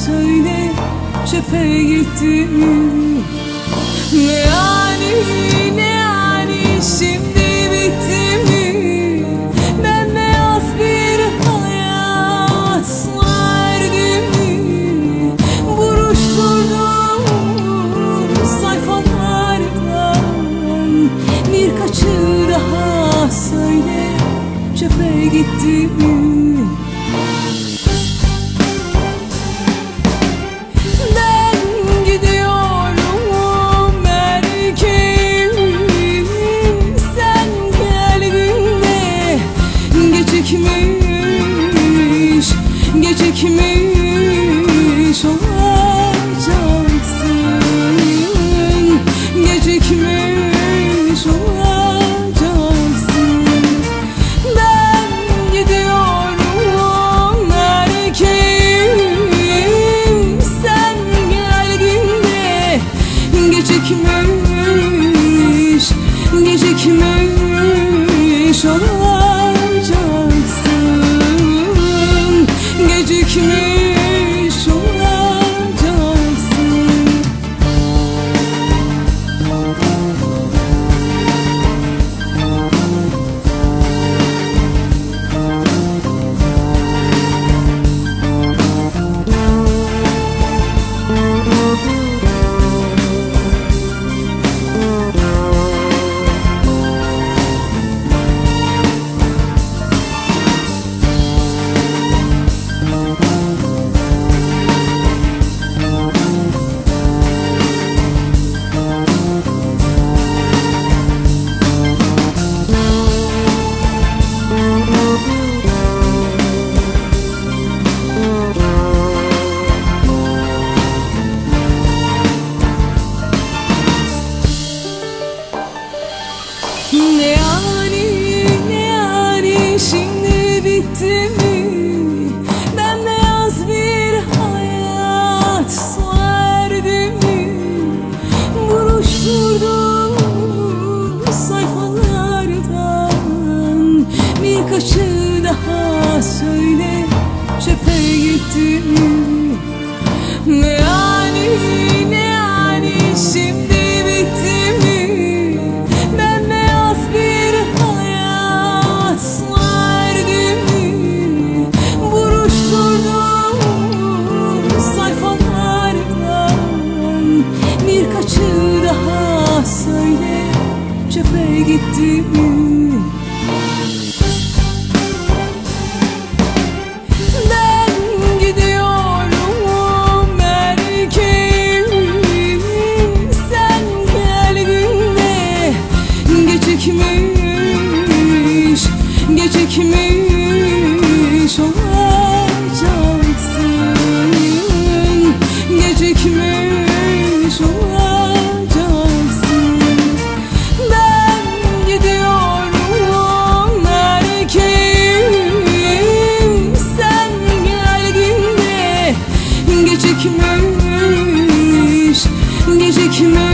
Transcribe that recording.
söyle, çöpe gitti mi? Ne yani, ne yani, şimdi bitti mi? Bembeyaz bir hayat verdi mi? Buruşturdum sayfalardan birkaçı daha söyle, çöpe gitti mi? Gecikmiş olacaksın, gecikmiş olacaksın. Ben gidiyorum erkeğim, sen geldiğinde gecikmiş, gecikmiş olacaksın, gecikmiş olacaksın. Ne yani, ne yani, şimdi bitti mi? Bembeyaz bir hayat verdi mi? Buruşturdum sayfalardan birkaçı daha söyle, çöpe gitti mi? Ne yani, ne yani, şimdi bitti mi? Birkaçı daha söyle, çöpe gitti mi? Ben gidiyorum erkeğim, sen geldiğinde gecikmiş, gecikmiş olacaksın, gecikmiş olacaksın. Ben gidiyorum erkeğim, sen geldiğinde gecikmiş, gecikmiş